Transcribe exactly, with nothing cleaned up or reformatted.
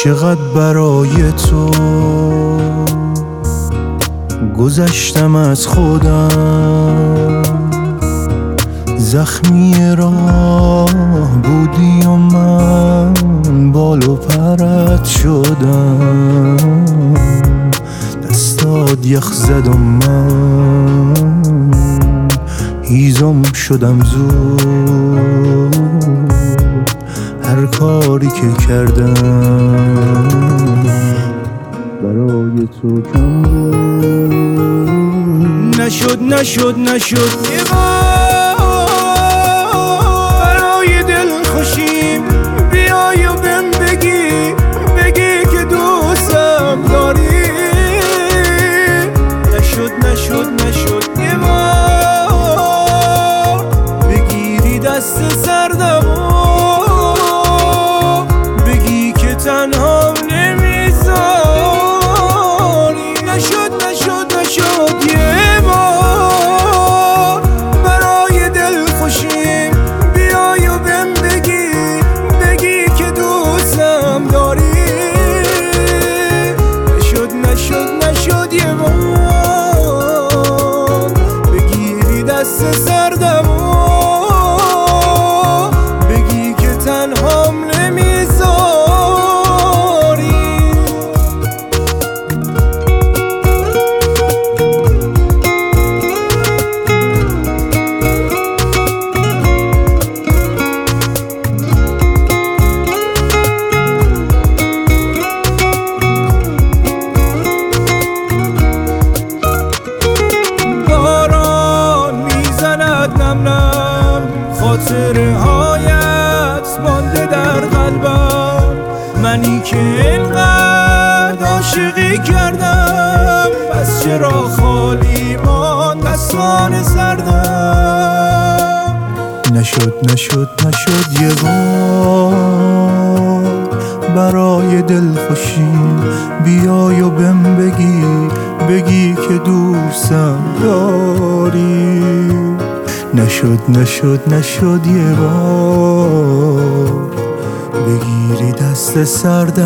چقدر برای تو گذشتم از خودم، زخمی راه بودی و من بال و پرت شدم. دستات یخ زد و من هیزم شدم زود. هر کاری که کردم برای تو کم بود. نشد نشد نشد یه بار برای دل خوشیم بیای و بهم بگی بگی که دوستم داری. نشد نشد نشد یه بار بگیری دست سردم بگی که تنهام نمیذاری. نشد نشد نشد یه بار برای دل خوشیم بیای و بهم بگی بگی که دوستم داری. نشد نشد نشد یه بار بگیری دست سردم بگی که تنهام خاطره هایت مانده در قلبم، منی که اینقدر عاشقی کردم پس چرا خالی ماند دستان سردم. نشد نشد نشد یه بار برای دل خوشیم بیای و بهم بگی بگی که دوستم داری. نشد نشد نشد یه بار بگیری دست سردم